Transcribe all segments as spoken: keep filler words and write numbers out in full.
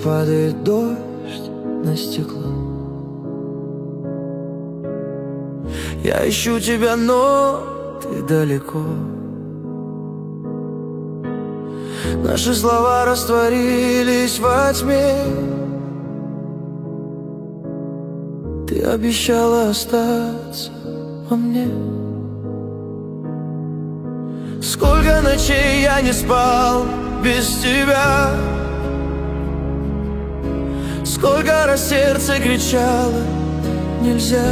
падает дождь на стекло. Я ищу тебя, но ты далеко. Наши слова растворились во тьме. Ты обещала остаться во мне. Сколько ночей я не спал без тебя, сколько раз сердце кричало нельзя.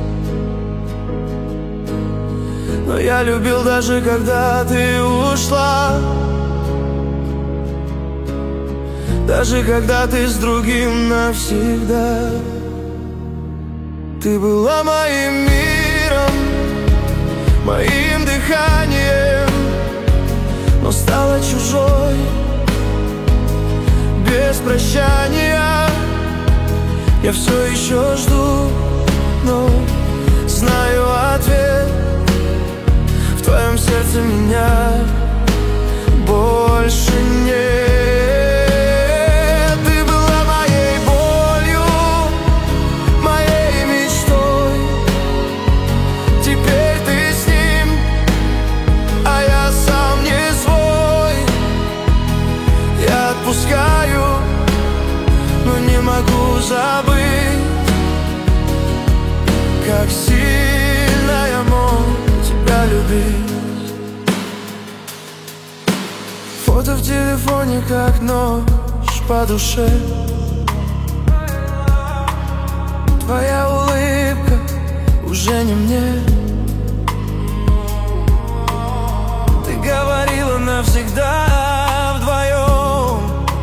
Но я любил даже когда ты ушла, даже когда ты с другим навсегда. Ты была моим миром, моим дыханием, но стала чужой без прощания. Я все еще жду, но знаю ответ. В твоем сердце меня больше нет. Ты была моей болью, моей мечтой. Теперь ты с ним, а я сам не свой. Я отпускаю, но не могу забыть, как сильно я мог тебя любить. Фото в телефоне, как нож по душе. Твоя улыбка уже не мне. Ты говорила навсегда вдвоем,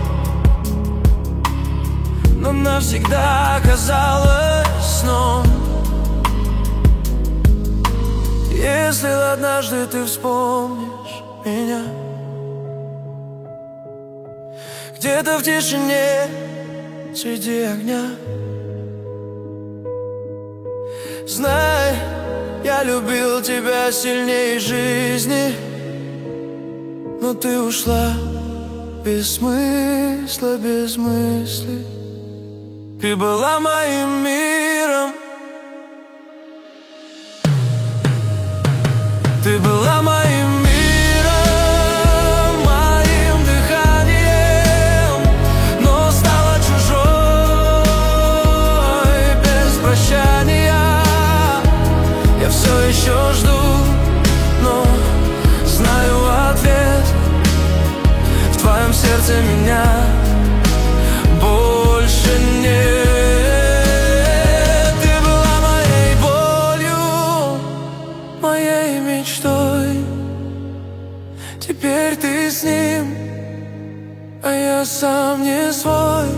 но навсегда оказалось сном. Если однажды ты вспомнишь меня, где-то в тишине среди огня, знай, я любил тебя сильнее жизни, но ты ушла без смысла, без мысли. Ты была моим миром, ты была моим миром, моим дыханием, но стала чужой без прощания. Я все еще жду, но знаю ответ. В твоем сердце меня больше нет. Ты была моей болью, моей мечтой. Теперь ты с ним, а я сам не свой.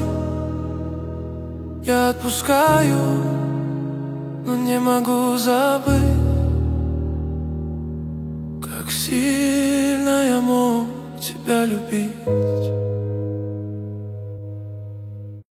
Я отпускаю, но не могу забыть, как сильно я мог тебя любить.